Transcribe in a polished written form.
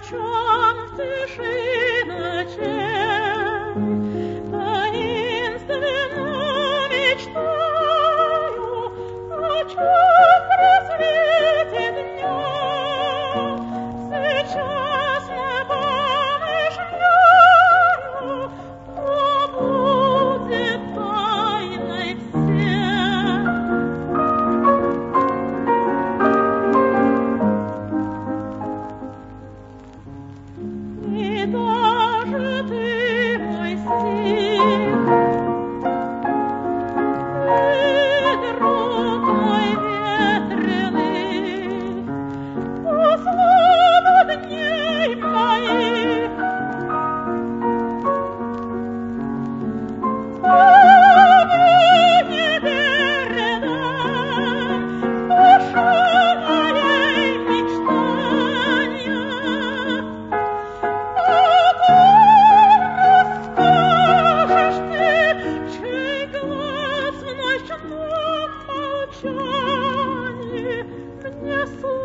чем в тиши ночей таинственно мечтаю, о чем при свете дня сейчас не помышляю, то будет тайной всем. И даже ты, мой стих, ты, друг мой ветреный, по слову дней моих, не передам душу моей мечтания. Расскажешь ты, чей глаз в ночном молчании мне слышится.